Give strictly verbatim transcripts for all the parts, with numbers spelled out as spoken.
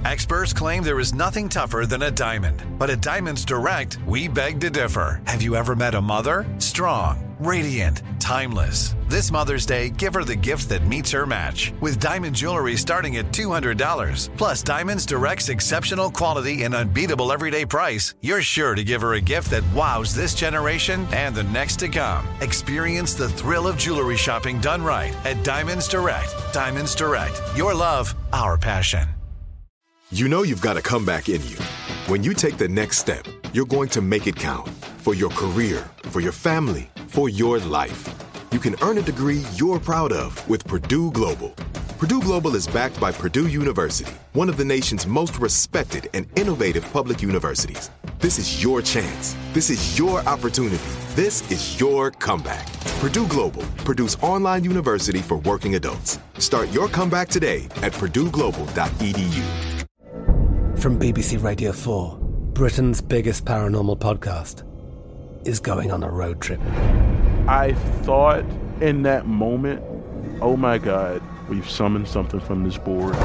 Experts claim there is nothing tougher than a diamond. But at Diamonds Direct, we beg to differ. Have you ever met a mother? Strong, radiant, timeless. This Mother's Day, give her the gift that meets her match. With diamond jewelry starting at two hundred dollars. Plus Diamonds Direct's exceptional quality and unbeatable everyday price, you're sure to give her a gift that wows this generation and the next to come. Experience the thrill of jewelry shopping done right at Diamonds Direct. Diamonds Direct. Your love, our passion. You know you've got a comeback in you. When you take the next step, you're going to make it count. For your career, for your family, for your life. You can earn a degree you're proud of with Purdue Global. Purdue Global is backed by Purdue University, one of the nation's most respected and innovative public universities. This is your chance. This is your opportunity. This is your comeback. Purdue Global, Purdue's online university for working adults. Start your comeback today at purdue global dot e d u. From B B C Radio four, Britain's biggest paranormal podcast is going on a road trip. I thought in that moment, oh my God, we've summoned something from this board.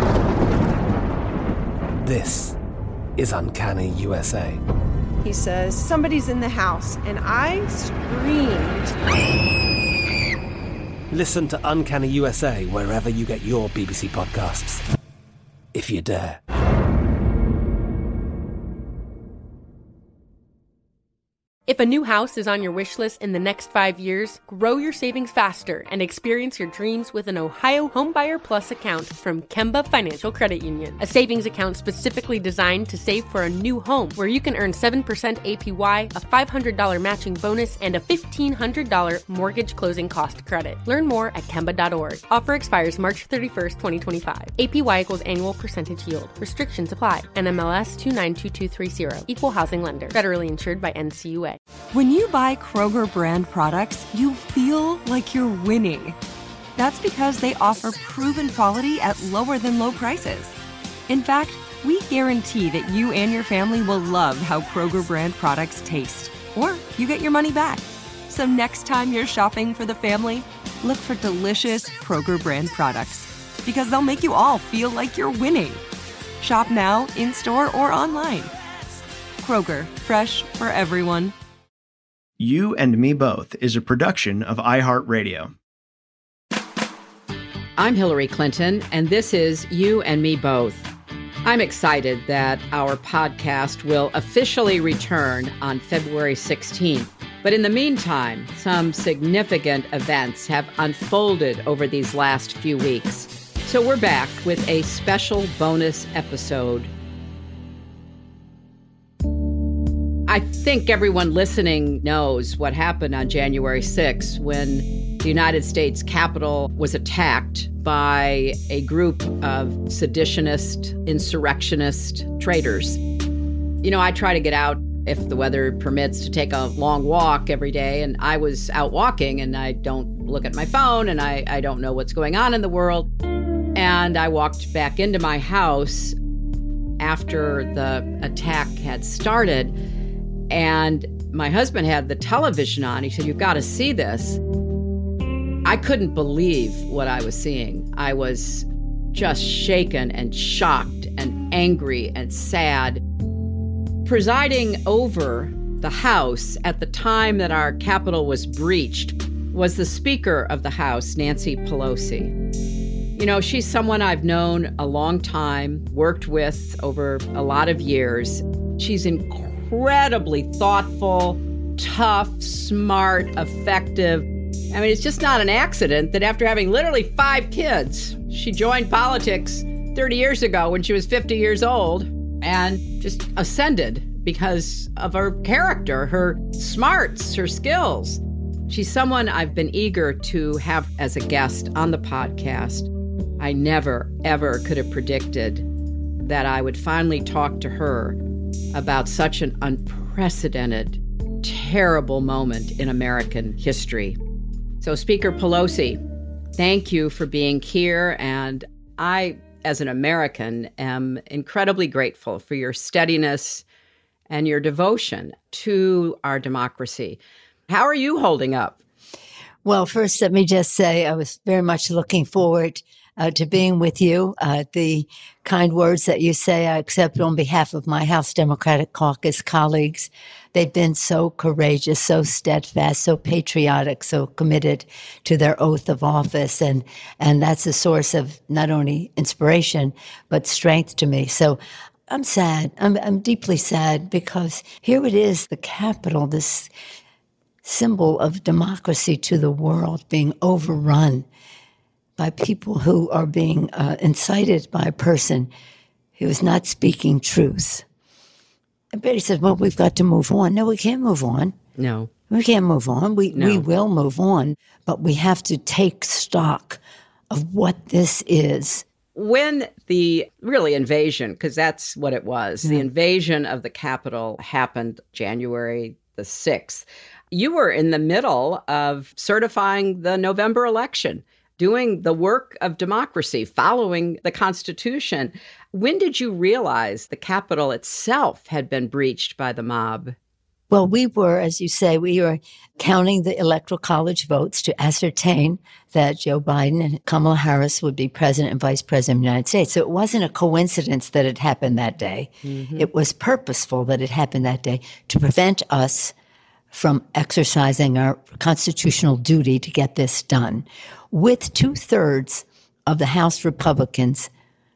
This is Uncanny U S A. He says, somebody's in the house, and I screamed. Listen to Uncanny U S A wherever you get your B B C podcasts, if you dare. If a new house is on your wish list in the next five years, grow your savings faster and experience your dreams with an Ohio Homebuyer Plus account from Kemba Financial Credit Union. A savings account specifically designed to save for a new home, where you can earn seven percent A P Y, a five hundred dollars matching bonus, and a fifteen hundred dollars mortgage closing cost credit. Learn more at Kemba dot org. Offer expires March thirty-first, twenty twenty-five. A P Y equals annual percentage yield. Restrictions apply. N M L S two nine two two three zero. Equal housing lender. Federally insured by N C U A. When you buy Kroger brand products, you feel like you're winning. That's because they offer proven quality at lower than low prices. In fact, we guarantee that you and your family will love how Kroger brand products taste, or you get your money back. So next time you're shopping for the family, look for delicious Kroger brand products, because they'll make you all feel like you're winning. Shop now, in-store, or online. Kroger, fresh for everyone. You and Me Both is a production of iHeartRadio. I'm Hillary Clinton, and this is You and Me Both. I'm excited that our podcast will officially return on February sixteenth. But in the meantime, some significant events have unfolded over these last few weeks. So we're back with a special bonus episode. I think everyone listening knows what happened on January sixth when the United States Capitol was attacked by a group of seditionist, insurrectionist traitors. You know, I try to get out, if the weather permits, to take a long walk every day, and I was out walking, and I don't look at my phone, and I, I don't know what's going on in the world. And I walked back into my house after the attack had started, and my husband had the television on. He said, "You've got to see this." I couldn't believe what I was seeing. I was just shaken and shocked and angry and sad. Presiding over the House at the time that our Capitol was breached was the Speaker of the House, Nancy Pelosi. You know, she's someone I've known a long time, worked with over a lot of years. She's incredibly thoughtful, tough, smart, effective. I mean, it's just not an accident that after having literally five kids, she joined politics thirty years ago when she was fifty years old and just ascended because of her character, her smarts, her skills. She's someone I've been eager to have as a guest on the podcast. I never, ever could have predicted that I would finally talk to her about such an unprecedented, terrible moment in American history. So, Speaker Pelosi, thank you for being here. And I, as an American, am incredibly grateful for your steadiness and your devotion to our democracy. How are you holding up? Well, first, let me just say I was very much looking forward uh, to being with you. Uh, the kind words that you say, I accept on behalf of my House Democratic Caucus colleagues. They've been so courageous, so steadfast, so patriotic, so committed to their oath of office. And, and that's a source of not only inspiration, but strength to me. So I'm sad. I'm, I'm deeply sad because here it is, the Capitol, this symbol of democracy to the world, being overrun by people who are being uh, incited by a person who is not speaking truth. And Betty says, well, we've got to move on. No, we can't move on. No. We can't move on. We, no. we will move on, but we have to take stock of what this is. When the really invasion, because that's what it was, yeah. the invasion of the Capitol happened January the sixth, you were in the middle of certifying the November election, doing the work of democracy, following the Constitution. When did you realize the Capitol itself had been breached by the mob? Well, we were, as you say, we were counting the Electoral College votes to ascertain that Joe Biden and Kamala Harris would be president and vice president of the United States. So it wasn't a coincidence that it happened that day. Mm-hmm. It was purposeful that it happened that day to prevent us from exercising our constitutional duty to get this done, with two-thirds of the House Republicans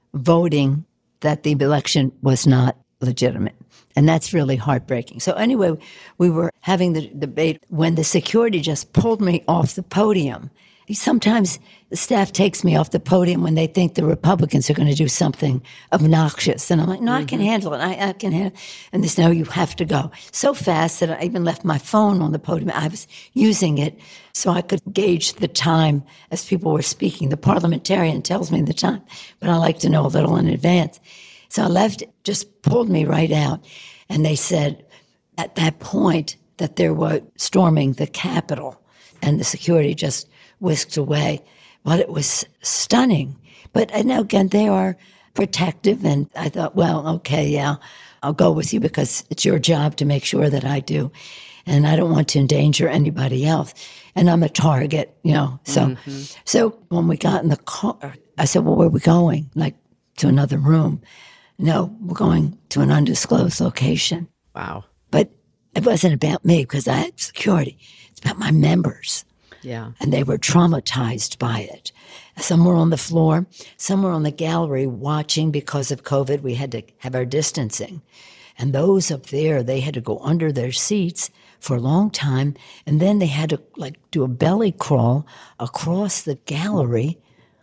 voting that the election was not legitimate. And that's really heartbreaking. So anyway, we were having the debate when the security just pulled me off the podium. Sometimes the staff takes me off the podium when they think the Republicans are going to do something obnoxious. And I'm like, no, mm-hmm. I can handle it. I, I can handle it. And they say, no, you have to go. So fast that I even left my phone on the podium. I was using it so I could gauge the time as people were speaking. The parliamentarian tells me the time, but I like to know a little in advance. So I left, just pulled me right out. And they said at that point that they were storming the Capitol and the security just whisked away. Well, it was stunning. But and again, they are protective. And I thought, well, okay, yeah, I'll go with you because it's your job to make sure that I do. And I don't want to endanger anybody else. And I'm a target, you know. So, mm-hmm. so when we got in the car, I said, well, where are we going? Like to another room. No, we're going to an undisclosed location. Wow. But it wasn't about me because I had security. It's about my members. Yeah. And they were traumatized by it. Some were on the floor. Some were on the gallery watching because of COVID. We had to have our distancing. And those up there, they had to go under their seats for a long time. And then they had to like do a belly crawl across the gallery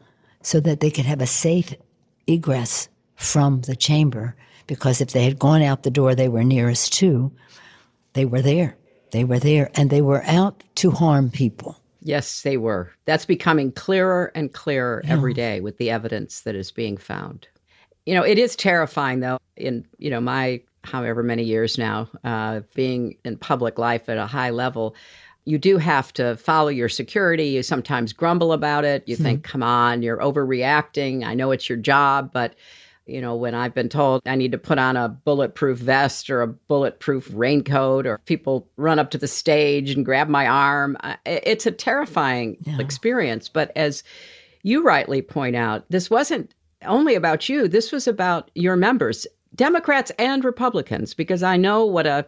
so that they could have a safe egress from the chamber. Because if they had gone out the door they were nearest to, they were there. They were there. And they were out to harm people. Yes, they were. That's becoming clearer and clearer yeah. every day with the evidence that is being found. You know, it is terrifying, though, in, you know, my however many years now, uh, being in public life at a high level, you do have to follow your security. You sometimes grumble about it. You mm-hmm. think, come on, you're overreacting. I know it's your job, but you know, when I've been told I need to put on a bulletproof vest or a bulletproof raincoat, or people run up to the stage and grab my arm, it's a terrifying yeah. experience. But as you rightly point out, this wasn't only about you. This was about your members, Democrats and Republicans, because I know what a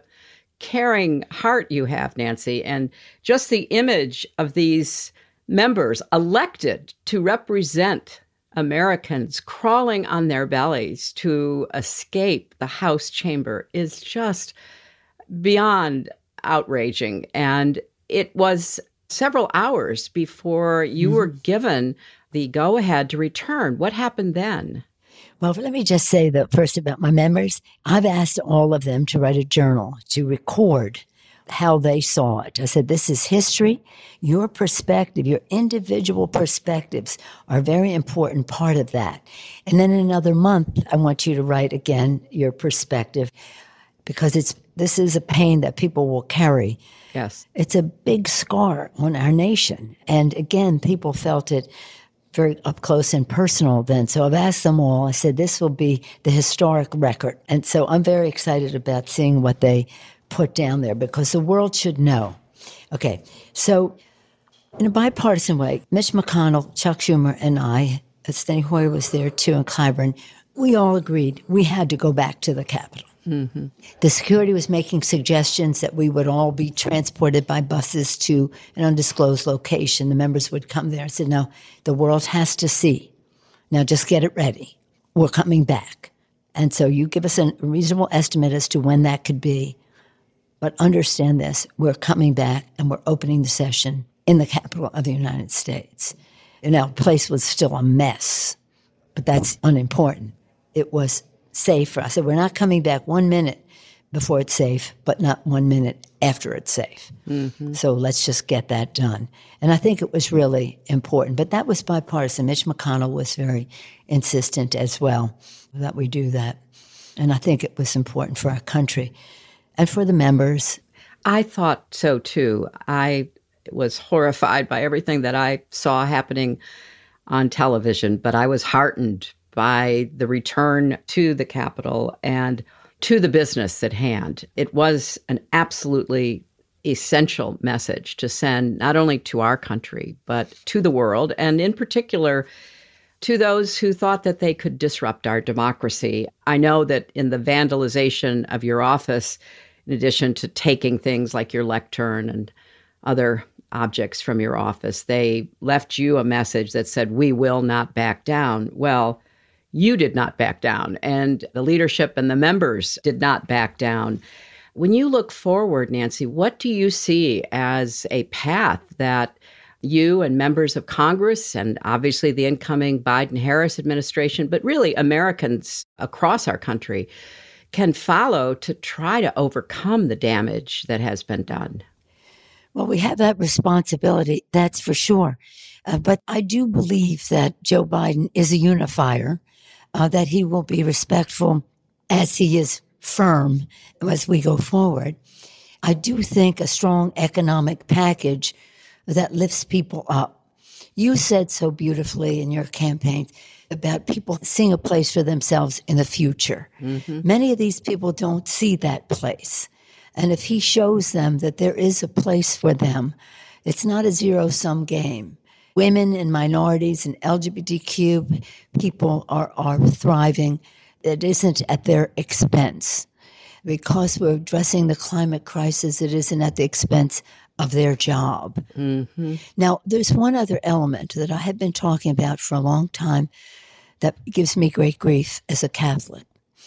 caring heart you have, Nancy, and just the image of these members elected to represent Americans crawling on their bellies to escape the House chamber is just beyond outraging. And it was several hours before you mm-hmm. were given the go-ahead to return. What happened then? Well, let me just say that first about my members. I've asked all of them to write a journal, to record how they saw it. I said, this is history. Your perspective, your individual perspectives are a very important part of that. And then in another month, I want you to write again your perspective, because it's this is a pain that people will carry. Yes. It's a big scar on our nation. And again, people felt it very up close and personal then. So I've asked them all. I said, this will be the historic record. And so I'm very excited about seeing what they put down there, because the world should know. Okay, so in a bipartisan way, Mitch McConnell, Chuck Schumer, and I Steny Hoyer was there too, and Clyburn. We all agreed we had to go back to the Capitol. Mm-hmm. The security was making suggestions that we would all be transported by buses to an undisclosed location. The members would come there. I said, no, the world has to see. Now just get it ready. We're coming back. And so you give us a reasonable estimate as to when that could be. But understand this, we're coming back and we're opening the session in the Capitol of the United States. And our place was still a mess, but that's unimportant. It was safe for us. I said, we're not coming back one minute before it's safe, but not one minute after it's safe. Mm-hmm. So let's just get that done. And I think it was really important. But that was bipartisan. Mitch McConnell was very insistent as well that we do that. And I think it was important for our country and for the members. I thought so, too. I was horrified by everything that I saw happening on television, but I was heartened by the return to the Capitol and to the business at hand. It was an absolutely essential message to send not only to our country, but to the world, and in particular, to those who thought that they could disrupt our democracy. I know that in the vandalization of your office, in addition to taking things like your lectern and other objects from your office, they left you a message that said, we will not back down. Well, you did not back down, and the leadership and the members did not back down. When you look forward, Nancy, what do you see as a path that you and members of Congress and obviously the incoming Biden-Harris administration, but really Americans across our country, can follow to try to overcome the damage that has been done? Well, we have that responsibility, that's for sure. Uh, but I do believe that Joe Biden is a unifier, uh, that he will be respectful as he is firm as we go forward. I do think a strong economic package that lifts people up. You said so beautifully in your campaign about people seeing a place for themselves in the future. Mm-hmm. Many of these people don't see that place. And if he shows them that there is a place for them, it's not a zero-sum game. Women and minorities and L G B T Q people are, are thriving. It isn't at their expense. Because we're addressing the climate crisis, it isn't at the expense of their job. Mm-hmm. Now, there's one other element that I have been talking about for a long time that gives me great grief as a Catholic.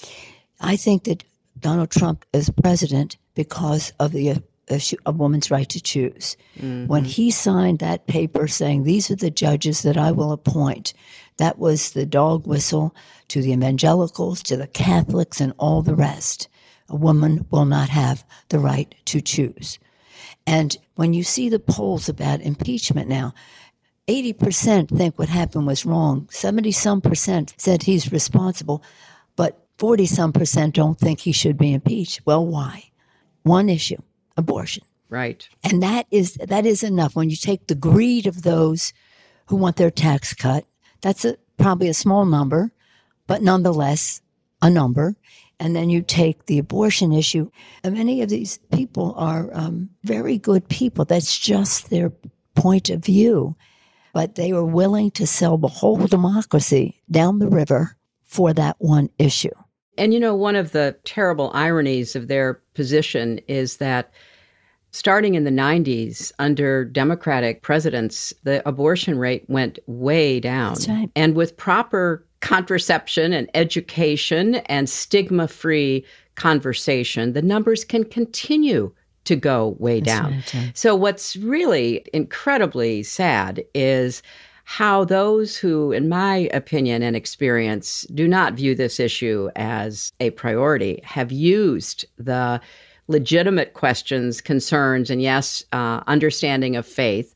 I think that Donald Trump is president because of the issue of women's right to choose. Mm-hmm. When he signed that paper saying, these are the judges that I will appoint, that was the dog whistle to the evangelicals, to the Catholics, and all the rest. A woman will not have the right to choose. And when you see the polls about impeachment now, eighty percent think what happened was wrong. seventy-some percent said he's responsible, but forty-some percent don't think he should be impeached. Well, why? One issue, abortion. Right. And that is that is enough. When you take the greed of those who want their tax cut, that's a, probably a small number, but nonetheless a number. And then you take the abortion issue. And many of these people are um, very good people. That's just their point of view. But they were willing to sell the whole democracy down the river for that one issue. And, you know, one of the terrible ironies of their position is that starting in the nineties, under Democratic presidents, the abortion rate went way down. That's right. And with proper contraception and education and stigma-free conversation, the numbers can continue to go way That's down. right, right. So what's really incredibly sad is how those who, in my opinion and experience, do not view this issue as a priority, have used the legitimate questions, concerns, and yes, uh, understanding of faith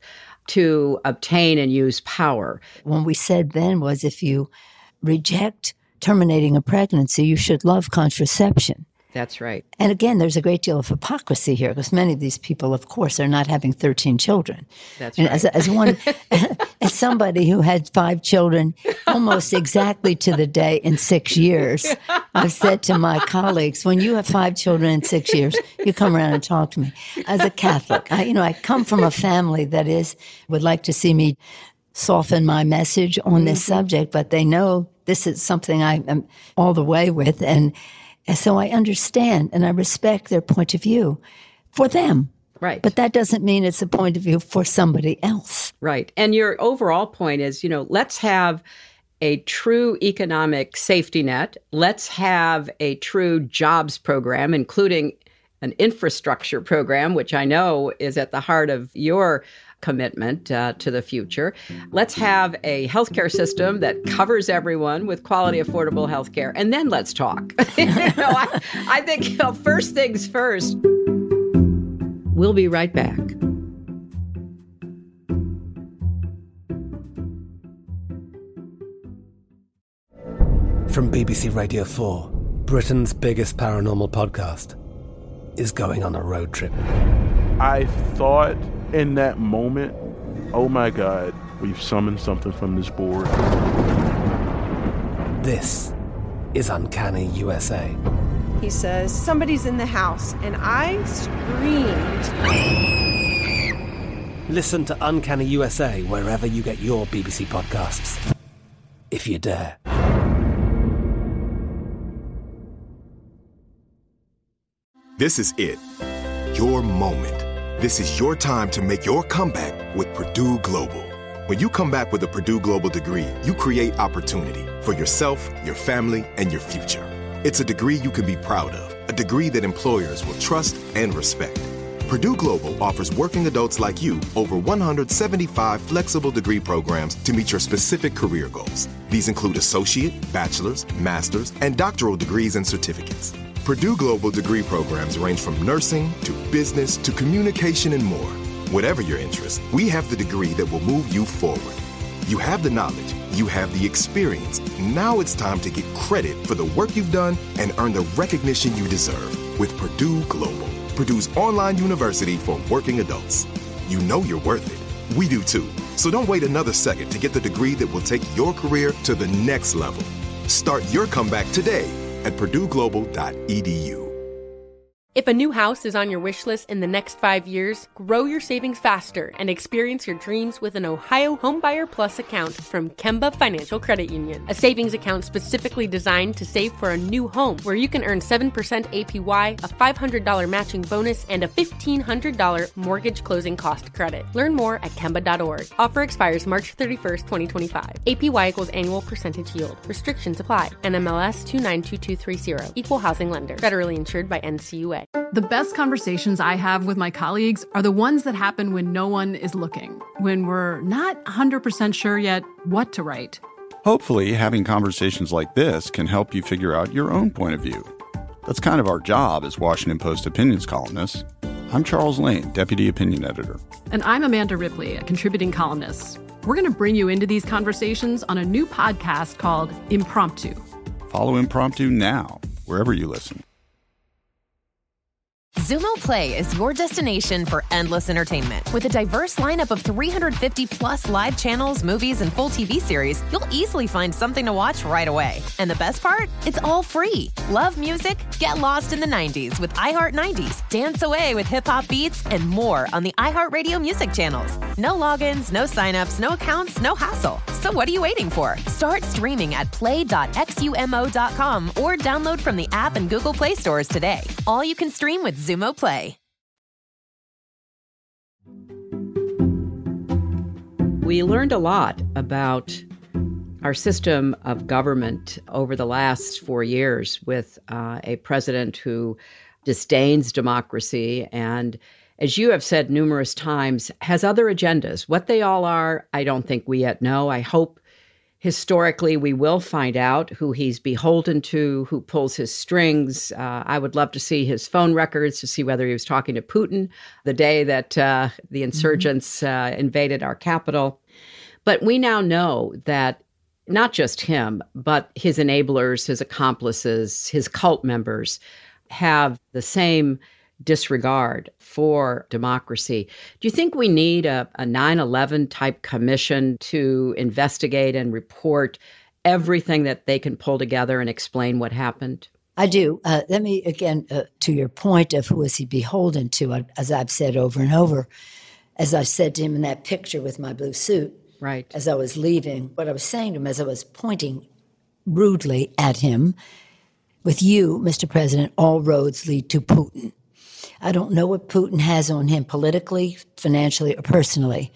to obtain and use power. What we said then was if you reject terminating a pregnancy, you should love contraception. That's right. And again, there's a great deal of hypocrisy here because many of these people, of course, are not having thirteen children. That's and right. As, as one, as somebody who had five children almost exactly to the day in six years, I've said to my colleagues, when you have five children in six years, you come around and talk to me. As a Catholic, I, you know, I come from a family that is would like to see me soften my message on mm-hmm. this subject, but they know this is something I am all the way with. And, and so I understand and I respect their point of view for them. Right. But that doesn't mean it's a point of view for somebody else. Right. And your overall point is, you know, let's have a true economic safety net. Let's have a true jobs program, including an infrastructure program, which I know is at the heart of your commitment uh, to the future. Let's have a healthcare system that covers everyone with quality, affordable healthcare. And then let's talk. you know, I, I think, you know, first things first. We'll be right back. From B B C Radio four, Britain's biggest paranormal podcast is going on a road trip. I thought in that moment, oh my God, we've summoned something from this board. This is Uncanny U S A. He says, somebody's in the house, and I screamed. Listen to Uncanny U S A wherever you get your B B C podcasts, if you dare. This is it. Your moment. This is your time to make your comeback with Purdue Global. When you come back with a Purdue Global degree, you create opportunity for yourself, your family, and your future. It's a degree you can be proud of, a degree that employers will trust and respect. Purdue Global offers working adults like you over one hundred seventy-five flexible degree programs to meet your specific career goals. These include associate, bachelor's, master's, and doctoral degrees and certificates. Purdue Global degree programs range from nursing to business to communication and more. Whatever your interest, we have the degree that will move you forward. You have the knowledge, you have the experience. Now it's time to get credit for the work you've done and earn the recognition you deserve with Purdue Global, Purdue's online university for working adults. You know you're worth it. We do too. So don't wait another second to get the degree that will take your career to the next level. Start your comeback today at purdue global dot e d u. If a new house is on your wish list in the next five years, grow your savings faster and experience your dreams with an Ohio Homebuyer Plus account from Kemba Financial Credit Union. A savings account specifically designed to save for a new home, where you can earn seven percent A P Y, a five hundred dollars matching bonus, and a fifteen hundred dollars mortgage closing cost credit. Learn more at kemba dot org. Offer expires March thirty-first, twenty twenty-five. A P Y equals annual percentage yield. Restrictions apply. N M L S two nine two two three zero. Equal housing lender. Federally insured by N C U A. The best conversations I have with my colleagues are the ones that happen when no one is looking, when we're not one hundred percent sure yet what to write. Hopefully, having conversations like this can help you figure out your own point of view. That's kind of our job as Washington Post opinions columnists. I'm Charles Lane, Deputy Opinion Editor. And I'm Amanda Ripley, a contributing columnist. We're going to bring you into these conversations on a new podcast called Impromptu. Follow Impromptu now, wherever you listen. Xumo Play is your destination for endless entertainment. With a diverse lineup of three hundred fifty plus live channels, movies, and full T V series, you'll easily find something to watch right away. And the best part? It's all free. Love music? Get lost in the nineties with iHeart nineties. Dance away with hip-hop beats and more on the iHeartRadio music channels. No logins, no signups, no accounts, no hassle. So what are you waiting for? Start streaming at play dot xumo dot com or download from the app and Google Play stores today. All you can stream with Xumo Play. We learned a lot about our system of government over the last four years with uh, a president who disdains democracy and, as you have said numerous times, has other agendas. What they all are, I don't think we yet know. I hope historically we will find out who he's beholden to, who pulls his strings. Uh, I would love to see his phone records to see whether he was talking to Putin the day that uh, the insurgents uh, invaded our capital. But we now know that not just him, but his enablers, his accomplices, his cult members have the same disregard for democracy. Do you think we need a, a nine eleven type commission to investigate and report everything that they can pull together and explain what happened? I do. Uh, let me, again, uh, to your point of who is he beholden to, as I've said over and over, as I said to him in that picture with my blue suit, right. as I was leaving. What I was saying to him as I was pointing rudely at him, with you, Mister President, all roads lead to Putin. I don't know what Putin has on him politically, financially, or personally.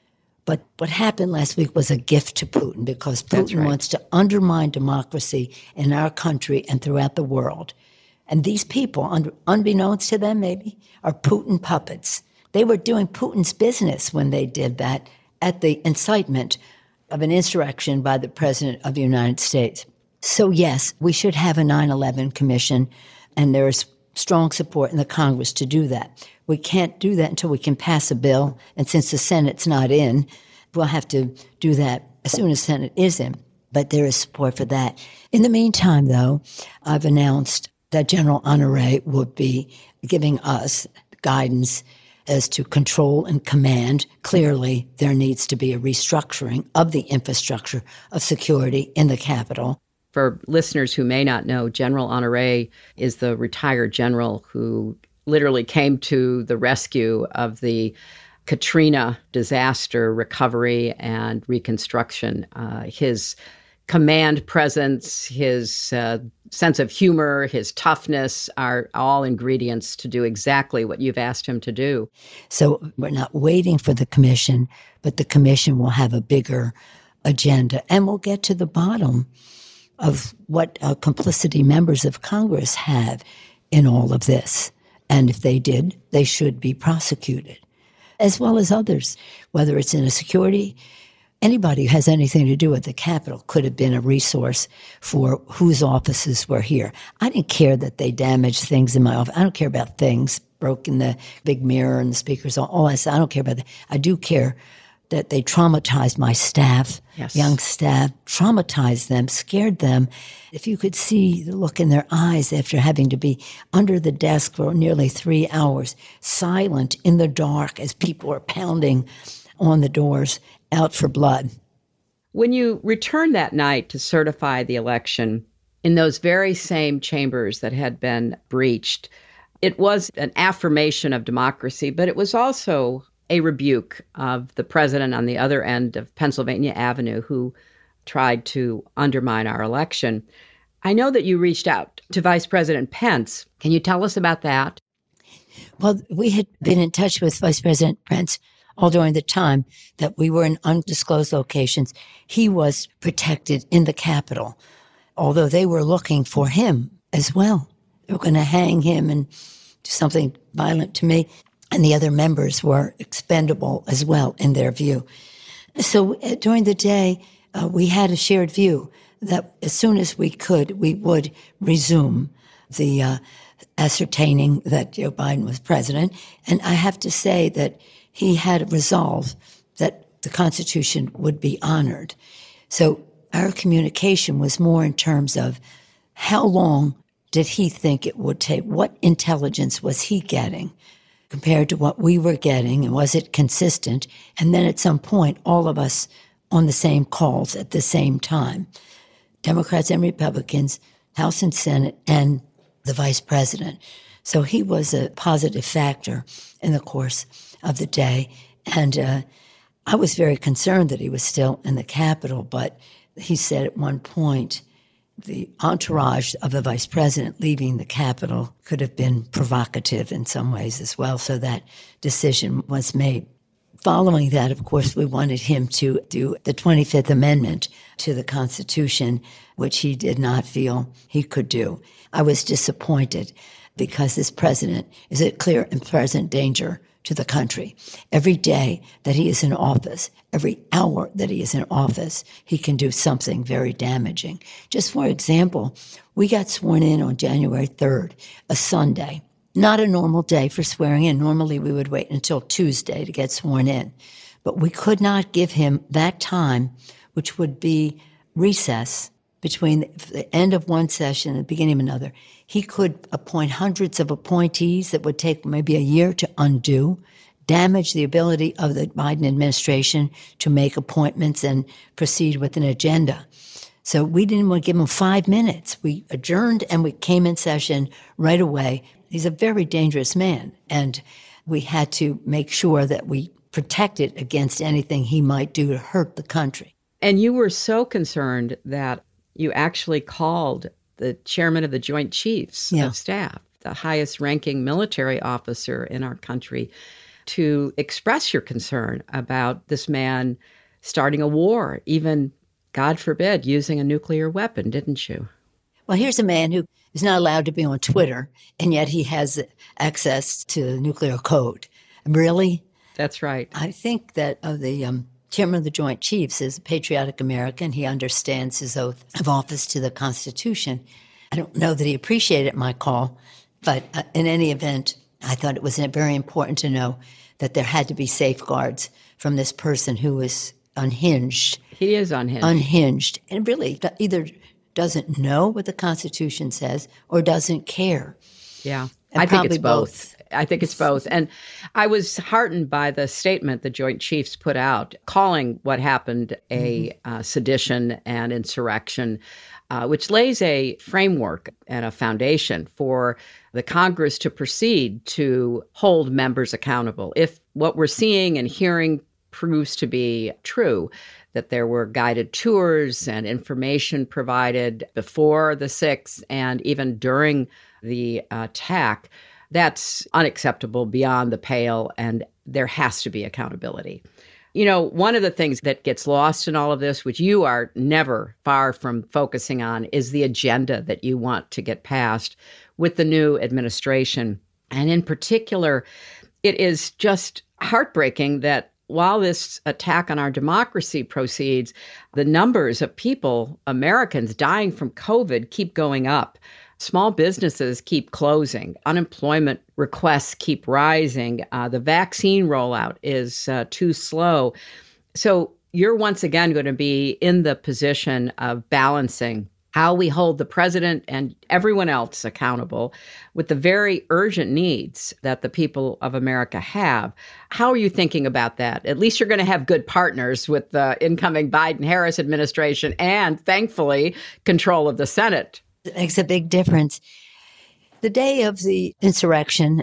But what happened last week was a gift to Putin, because Putin right. wants to undermine democracy in our country and throughout the world. And these people, un- unbeknownst to them maybe, are Putin puppets. They were doing Putin's business when they did that at the incitement of an insurrection by the President of the United States. So yes, we should have a nine eleven commission, and there is strong support in the Congress to do that. We can't do that until we can pass a bill, and since the Senate's not in, we'll have to do that as soon as the Senate is in. But there is support for that. In the meantime, though, I've announced that General Honore would be giving us guidance as to control and command. Clearly, there needs to be a restructuring of the infrastructure of security in the Capitol. For listeners who may not know, General Honore is the retired general who literally came to the rescue of the Katrina disaster recovery and reconstruction. Uh, his command presence, his uh, sense of humor, his toughness are all ingredients to do exactly what you've asked him to do. So we're not waiting for the commission, but the commission will have a bigger agenda, and we'll get to the bottom of what uh, complicity members of Congress have in all of this. And if they did, they should be prosecuted, as well as others, whether it's in a security. Anybody who has anything to do with the Capitol could have been a resource for whose offices were here. I didn't care that they damaged things in my office. I don't care about things, broken the big mirror and the speakers, all that. I don't care about that. I do care that they traumatized my staff, yes. young staff, traumatized them, scared them. If you could see the look in their eyes after having to be under the desk for nearly three hours, silent in the dark as people are pounding on the doors, out for blood. When you returned that night to certify the election in those very same chambers that had been breached, it was an affirmation of democracy, but it was also a rebuke of the president on the other end of Pennsylvania Avenue who tried to undermine our election. I know that you reached out to Vice President Pence. Can you tell us about that? Well, we had been in touch with Vice President Pence all during the time that we were in undisclosed locations. He was protected in the Capitol, although they were looking for him as well. They were going to hang him and do something violent to me. And the other members were expendable as well in their view. So uh, during the day, uh, we had a shared view that as soon as we could, we would resume the uh, ascertaining that Joe Biden was president. And I have to say that he had a resolve that the Constitution would be honored. So our communication was more in terms of how long did he think it would take? What intelligence was he getting compared to what we were getting, and was it consistent? And then at some point, all of us on the same calls at the same time, Democrats and Republicans, House and Senate, and the Vice President. So he was a positive factor in the course of the day. And uh, I was very concerned that he was still in the Capitol, but he said at one point, the entourage of the vice president leaving the Capitol could have been provocative in some ways as well. So that decision was made. Following that, of course, we wanted him to do the twenty-fifth Amendment to the Constitution, which he did not feel he could do. I was disappointed because this president is a clear and present danger to the country. Every day that he is in office, every hour that he is in office, he can do something very damaging. Just for example, we got sworn in on January third, a Sunday. Not a normal day for swearing in. Normally we would wait until Tuesday to get sworn in. But we could not give him that time, which would be recess between the end of one session and the beginning of another. He could appoint hundreds of appointees that would take maybe a year to undo, damage the ability of the Biden administration to make appointments and proceed with an agenda. So we didn't want to give him five minutes. We adjourned and we came in session right away. He's a very dangerous man, and we had to make sure that we protected against anything he might do to hurt the country. And you were so concerned that you actually called the chairman of the Joint Chiefs Yeah. of Staff, the highest ranking military officer in our country, to express your concern about this man starting a war, even, God forbid, using a nuclear weapon, didn't you? Well, here's a man who is not allowed to be on Twitter, and yet he has access to the nuclear code. Really? That's right. I think that uh, the um, chairman of the Joint Chiefs is a patriotic American. He understands his oath of office to the Constitution. I don't know that he appreciated my call, but uh, in any event, I thought it was very important to know that there had to be safeguards from this person who was unhinged. He is unhinged. Unhinged. And really either doesn't know what the Constitution says or doesn't care. Yeah. And I think it's probably both. I think it's both. And I was heartened by the statement the Joint Chiefs put out, calling what happened a mm-hmm. uh, sedition and insurrection, uh, which lays a framework and a foundation for the Congress to proceed to hold members accountable. If what we're seeing and hearing proves to be true, that there were guided tours and information provided before the sixth and even during the attack, that's unacceptable, beyond the pale, and there has to be accountability. You know, one of the things that gets lost in all of this, which you are never far from focusing on, is the agenda that you want to get passed with the new administration. And in particular, it is just heartbreaking that while this attack on our democracy proceeds, the numbers of people, Americans dying from COVID, keep going up. Small businesses keep closing. Unemployment requests keep rising. Uh, the vaccine rollout is uh, too slow. So you're once again going to be in the position of balancing how we hold the president and everyone else accountable with the very urgent needs that the people of America have. How are you thinking about that? At least you're going to have good partners with the incoming Biden-Harris administration and, thankfully, control of the Senate. It makes a big difference. The day of the insurrection,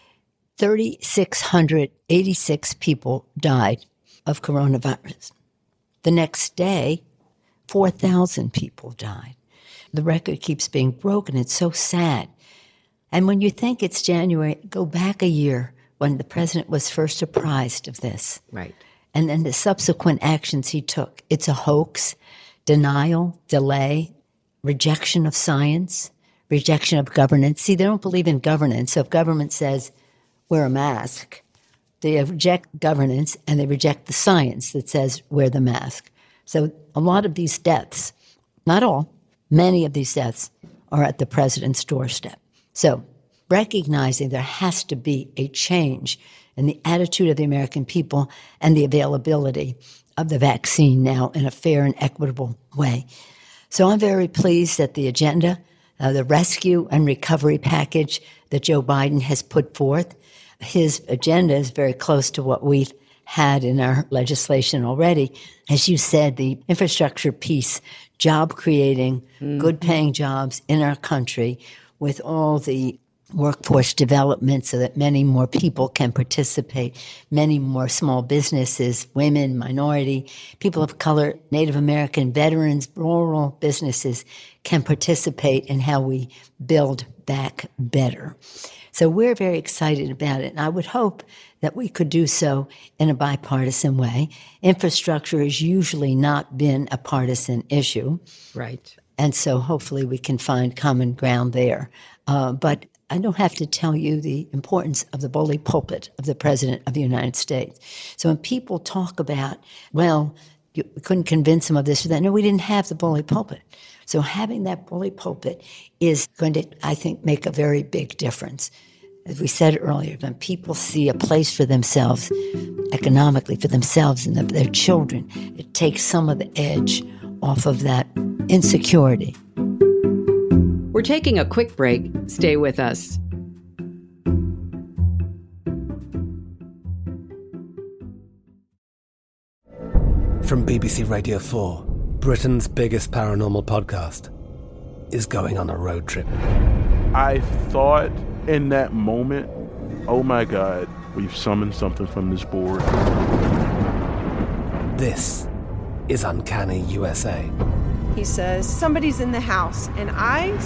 three thousand six hundred eighty-six people died of coronavirus. The next day, four thousand people died. The record keeps being broken. It's so sad. And when you think it's January, go back a year when the president was first apprised of this. Right. And then the subsequent actions he took. It's a hoax, denial, delay, rejection of science, rejection of governance. See, they don't believe in governance. So if government says, wear a mask, they reject governance and they reject the science that says, wear the mask. So a lot of these deaths, not all, many of these deaths are at the president's doorstep. So recognizing there has to be a change in the attitude of the American people and the availability of the vaccine now in a fair and equitable way. So I'm very pleased that the agenda, uh, the rescue and recovery package that Joe Biden has put forth, his agenda is very close to what we've had in our legislation already. As you said, the infrastructure piece, job creating, mm-hmm. good paying jobs in our country with all the workforce development so that many more people can participate, many more small businesses, women, minority, people of color, Native American, veterans, rural businesses can participate in how we build back better. So we're very excited about it, and I would hope that we could do so in a bipartisan way. Infrastructure has usually not been a partisan issue. Right. And so hopefully we can find common ground there. Uh, but I don't have to tell you the importance of the bully pulpit of the President of the United States. So when people talk about, well, you couldn't convince them of this or that, no, we didn't have the bully pulpit. So having that bully pulpit is going to, I think, make a very big difference. As we said earlier, when people see a place for themselves, economically, for themselves and their children, it takes some of the edge off of that insecurity. We're taking a quick break. Stay with us. From B B C Radio four, Britain's biggest paranormal podcast is going on a road trip. I thought in that moment, oh my God, we've summoned something from this board. This is Uncanny U S A. He says, somebody's in the house, and I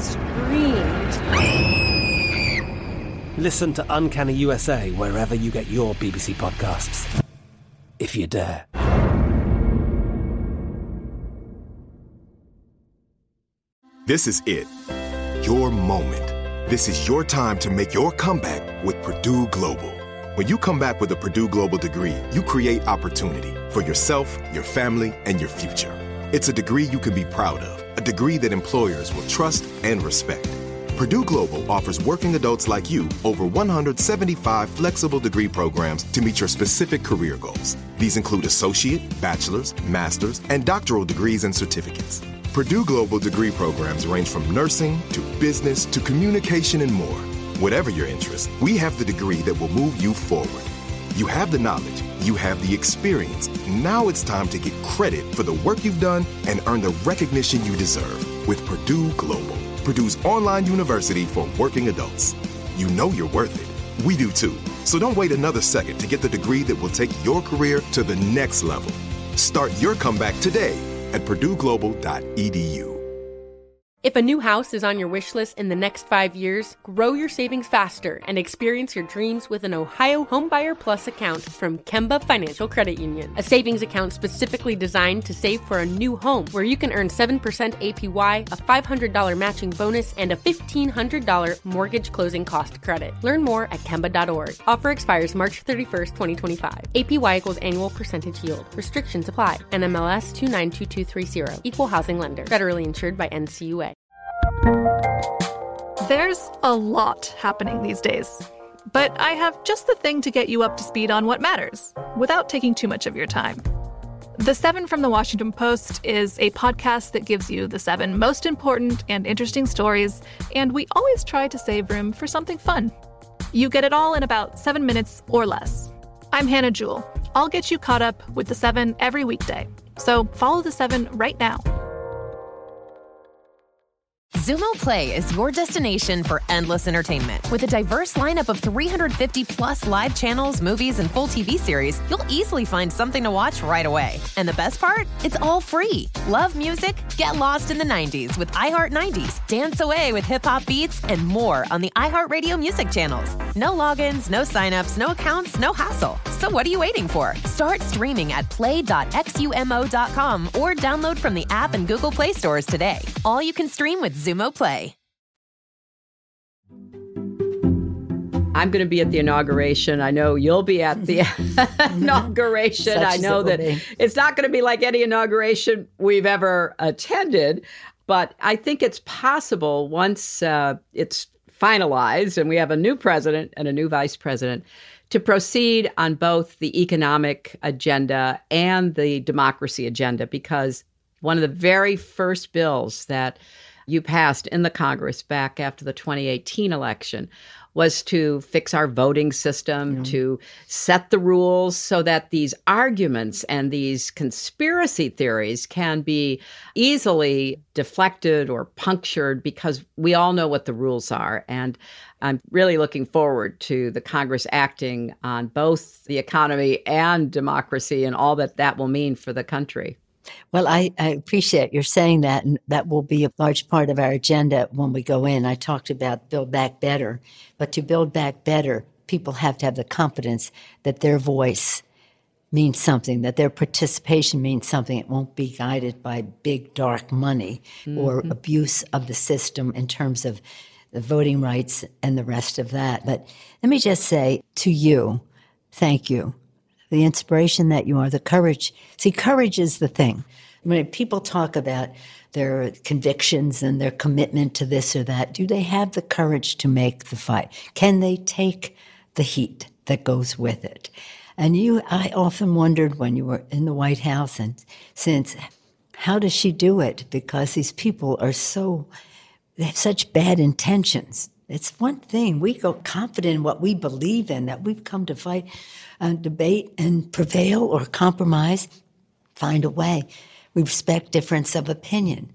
screamed. Listen to Uncanny U S A wherever you get your B B C podcasts, if you dare. This is it. Your moment. This is your time to make your comeback with Purdue Global. When you come back with a Purdue Global degree, you create opportunity for yourself, your family, and your future. It's a degree you can be proud of, a degree that employers will trust and respect. Purdue Global offers working adults like you over one hundred seventy-five flexible degree programs to meet your specific career goals. These include associate, bachelor's, master's, and doctoral degrees and certificates. Purdue Global degree programs range from nursing to business to communication and more. Whatever your interest, we have the degree that will move you forward. You have the knowledge, you have the experience. Now it's time to get credit for the work you've done and earn the recognition you deserve with Purdue Global, Purdue's online university for working adults. You know you're worth it. We do too. So don't wait another second to get the degree that will take your career to the next level. Start your comeback today at purdue global dot e d u. If a new house is on your wish list in the next five years, grow your savings faster and experience your dreams with an Ohio Homebuyer Plus account from Kemba Financial Credit Union. A savings account specifically designed to save for a new home, where you can earn seven percent A P Y, a five hundred dollars matching bonus, and a fifteen hundred dollars mortgage closing cost credit. Learn more at kemba dot org. Offer expires March thirty-first, twenty twenty-five. A P Y equals annual percentage yield. Restrictions apply. N M L S two nine two two three zero. Equal housing lender. Federally insured by N C U A. There's a lot happening these days, but I have just the thing to get you up to speed on what matters, without taking too much of your time. The Seven from the Washington Post is a podcast that gives you the seven most important and interesting stories, and we always try to save room for something fun. You get it all in about seven minutes or less. I'm Hannah Jewell. I'll get you caught up with the seven every weekday, so follow the seven right now. Xumo Play is your destination for endless entertainment. With a diverse lineup of three hundred fifty plus live channels, movies, and full T V series, you'll easily find something to watch right away. And the best part? It's all free. Love music? Get lost in the nineties with iHeart nineties. Dance away with hip-hop beats and more on the iHeartRadio music channels. No logins, no signups, no accounts, no hassle. So what are you waiting for? Start streaming at play dot xumo dot com or download from the app and Google Play stores today. All you can stream with Xumo Play. I'm going to be at the inauguration. I know you'll be at the inauguration. Such I know that be. It's not going to be like any inauguration we've ever attended, but I think it's possible once uh, it's finalized and we have a new president and a new vice president to proceed on both the economic agenda and the democracy agenda, because one of the very first bills that you passed in the Congress back after the twenty eighteen election was to fix our voting system, mm-hmm. to set the rules so that these arguments and these conspiracy theories can be easily deflected or punctured, because we all know what the rules are. And I'm really looking forward to the Congress acting on both the economy and democracy and all that that will mean for the country. Well, I, I appreciate your saying that, and that will be a large part of our agenda when we go in. I talked about Build Back Better, but to build back better, people have to have the confidence that their voice means something, that their participation means something. It won't be guided by big, dark money mm-hmm. or abuse of the system in terms of the voting rights and the rest of that. But let me just say to you, thank you. The inspiration that you are, the courage. See, courage is the thing. When people talk about their convictions and their commitment to this or that, do they have the courage to make the fight? Can they take the heat that goes with it? And you, I often wondered when you were in the White House and since, how does she do it? Because these people are so, they have such bad intentions. It's one thing. We go confident in what we believe in, that we've come to fight and debate and prevail or compromise, find a way. We respect difference of opinion.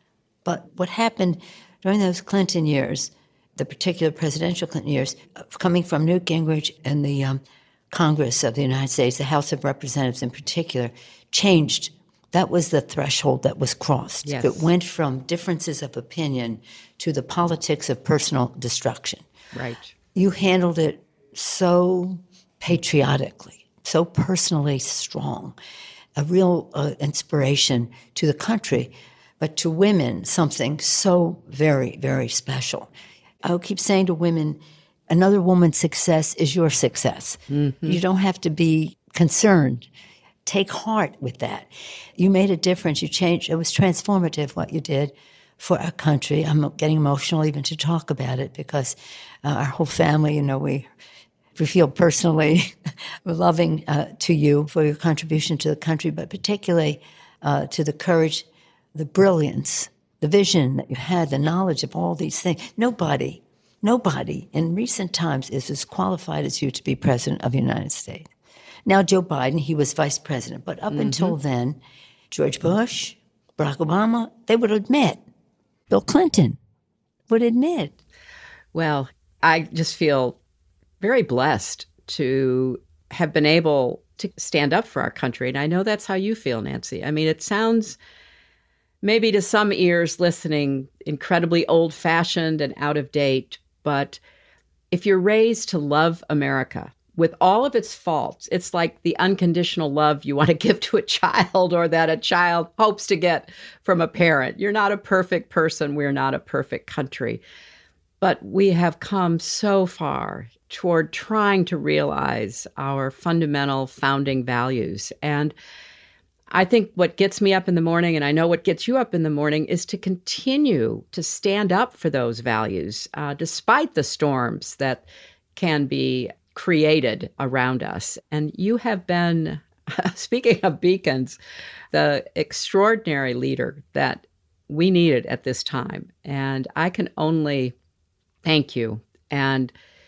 But what happened during those Clinton years, the particular presidential Clinton years, coming from Newt Gingrich and the um, Congress of the United States, the House of Representatives in particular, changed. That was the threshold that was crossed. Yes. It went from differences of opinion to the politics of personal destruction. Right. You handled it so patriotically, so personally strong, a real uh, inspiration to the country, but to women, something so very, very special. I'll keep saying to women, another woman's success is your success. Mm-hmm. You don't have to be concerned. Take heart with that. You made a difference. You changed. It was transformative what you did for our country. I'm getting emotional even to talk about it because uh, our whole family, you know, we we feel personally loving uh, to you for your contribution to the country, but particularly uh, to the courage, the brilliance, the vision that you had, the knowledge of all these things. Nobody, nobody in recent times is as qualified as you to be president of the United States. Now, Joe Biden, he was vice president, but up mm-hmm. until then, George Bush, Barack Obama, they would admit. Bill Clinton would admit. Well, I just feel very blessed to have been able to stand up for our country. And I know that's how you feel, Nancy. I mean, it sounds maybe to some ears listening incredibly old-fashioned and out of date, but if you're raised to love America, with all of its faults, it's like the unconditional love you want to give to a child or that a child hopes to get from a parent. You're not a perfect person. We're not a perfect country. But we have come so far toward trying to realize our fundamental founding values. And I think what gets me up in the morning, and I know what gets you up in the morning, is to continue to stand up for those values, uh, despite the storms that can be created around us. And you have been, speaking of beacons, the extraordinary leader that we needed at this time. And I can only thank you and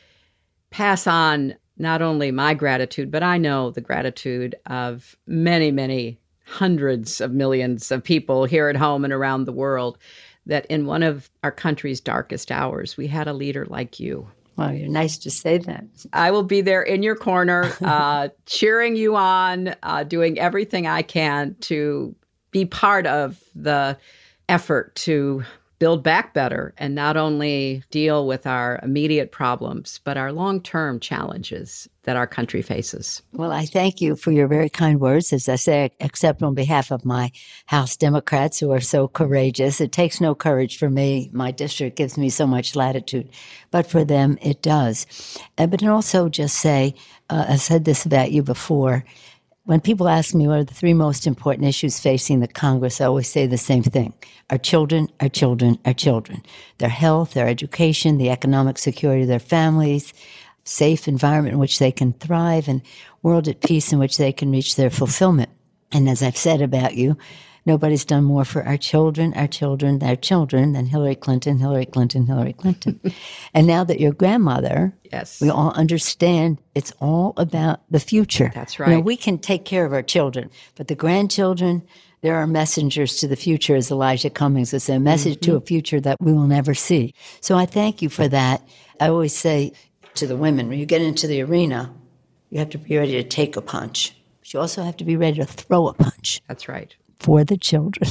pass on not only my gratitude, but I know the gratitude of many, many hundreds of millions of people here at home and around the world, that in one of our country's darkest hours, we had a leader like you. Well, you're nice to say that. I will be there in your corner, uh, cheering you on, uh, doing everything I can to be part of the effort to build back better and not only deal with our immediate problems, but our long-term challenges that our country faces. Well, I thank you for your very kind words, as I say, except on behalf of my House Democrats who are so courageous. It takes no courage for me. My district gives me so much latitude, but for them it does. Uh, but also just say, uh, I've said this about you before, when people ask me what are the three most important issues facing the Congress, I always say the same thing. Our children, our children, our children. Their health, their education, the economic security of their families, safe environment in which they can thrive, and world at peace in which they can reach their fulfillment. And as I've said about you, nobody's done more for our children, our children, their children than Hillary Clinton, Hillary Clinton, Hillary Clinton. And now that you're grandmother, yes, we all understand it's all about the future. That's right. You know, we can take care of our children, but the grandchildren, there are messengers to the future, as Elijah Cummings would say, a message mm-hmm. to a future that we will never see. So I thank you for that. I always say to the women, when you get into the arena, you have to be ready to take a punch. But you also have to be ready to throw a punch. That's right. For the children.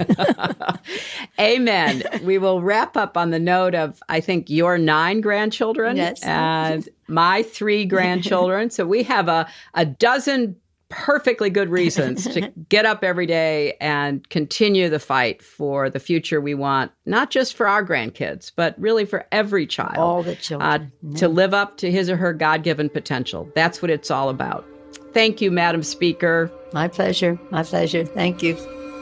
Amen. We will wrap up on the note of, I think, your nine grandchildren yes. and my three grandchildren. So we have a, a dozen perfectly good reasons to get up every day and continue the fight for the future we want, not just for our grandkids, but really for every child. All the children. Uh, yeah. To live up to his or her God-given potential. That's what it's all about. Thank you, Madam Speaker. My pleasure. My pleasure. Thank you.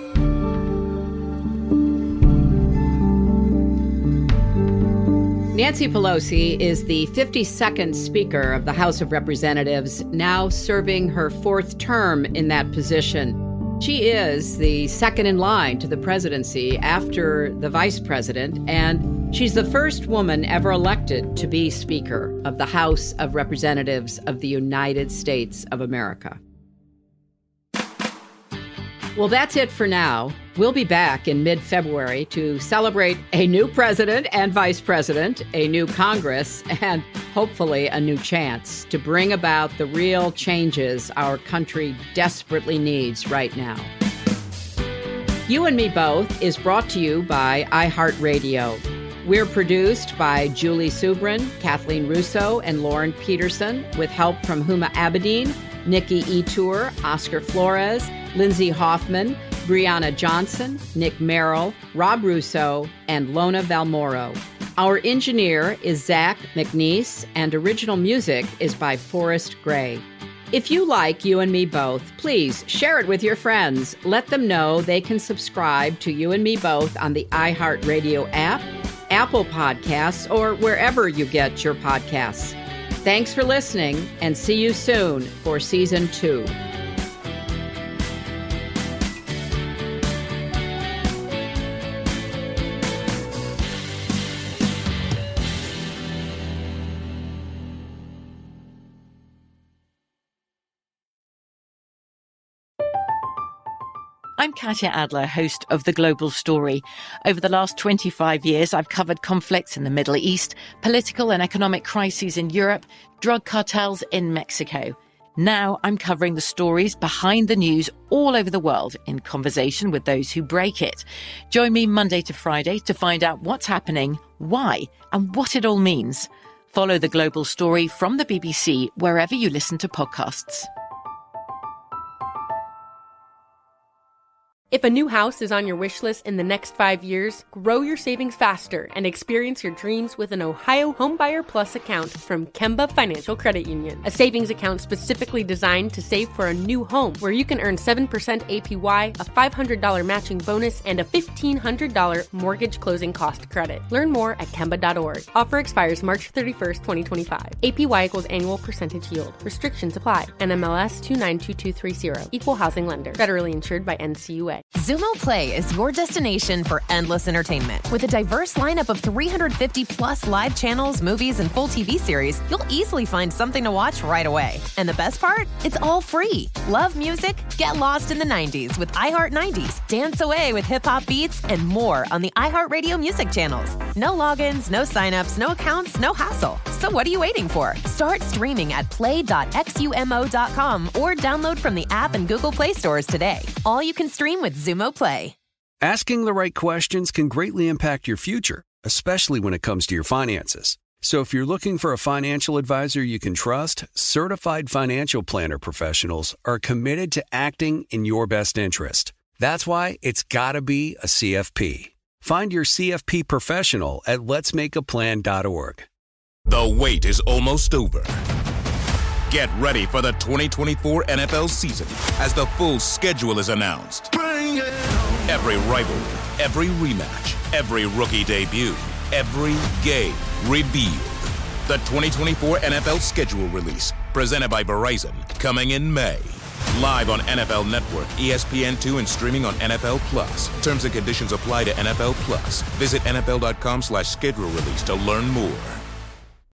Nancy Pelosi is the fifty-second Speaker of the House of Representatives, now serving her fourth term in that position. She is the second in line to the presidency after the vice president, and she's the first woman ever elected to be Speaker of the House of Representatives of the United States of America. Well, that's it for now. We'll be back in mid-February to celebrate a new president and vice president, a new Congress, and hopefully a new chance to bring about the real changes our country desperately needs right now. You and Me Both is brought to you by iHeartRadio. We're produced by Julie Subrin, Kathleen Russo, and Lauren Peterson, with help from Huma Abedin, Nikki Etour, Oscar Flores, Lindsay Hoffman, Brianna Johnson, Nick Merrill, Rob Russo, and Lona Valmoro. Our engineer is Zach McNeese, and original music is by Forrest Gray. If you like You and Me Both, please share it with your friends. Let them know they can subscribe to You and Me Both on the iHeartRadio app, Apple Podcasts, or wherever you get your podcasts. Thanks for listening, and see you soon for Season two. I'm Katya Adler, host of The Global Story. Over the last twenty-five years, I've covered conflicts in the Middle East, political and economic crises in Europe, drug cartels in Mexico. Now I'm covering the stories behind the news all over the world in conversation with those who break it. Join me Monday to Friday to find out what's happening, why, and what it all means. Follow The Global Story from the B B C wherever you listen to podcasts. If a new house is on your wish list in the next five years, grow your savings faster and experience your dreams with an Ohio Homebuyer Plus account from Kemba Financial Credit Union. A savings account specifically designed to save for a new home, where you can earn seven percent A P Y, a five hundred dollars matching bonus, and a fifteen hundred dollars mortgage closing cost credit. Learn more at Kemba dot org. Offer expires March thirty-first, twenty twenty-five. A P Y equals annual percentage yield. Restrictions apply. N M L S two nine two two three zero. Equal housing lender. Federally insured by N C U A. Xumo Play is your destination for endless entertainment. With a diverse lineup of three hundred fifty plus live channels, movies, and full T V series, you'll easily find something to watch right away. And the best part? It's all free. Love music? Get lost in the nineties with iHeart nineties. Dance away with hip-hop beats and more on the iHeartRadio music channels. No logins, no signups, no accounts, no hassle. So what are you waiting for? Start streaming at play dot xumo dot com or download from the app and Google Play stores today. All you can stream with Xumo Play. Asking the right questions can greatly impact your future, especially when it comes to your finances. So if you're looking for a financial advisor you can trust, certified financial planner professionals are committed to acting in your best interest. That's why it's got to be a C F P. Find your C F P professional at lets make a plan dot org. The wait is almost over. Get ready for the twenty twenty-four N F L season as the full schedule is announced. Bring it on. Every rivalry, every rematch, every rookie debut, every game revealed. The twenty twenty-four N F L schedule release, presented by Verizon, coming in May. Live on N F L Network, E S P N two, and streaming on N F L Plus. Terms and conditions apply to N F L Plus. Visit N F L dot com slash schedule release to learn more.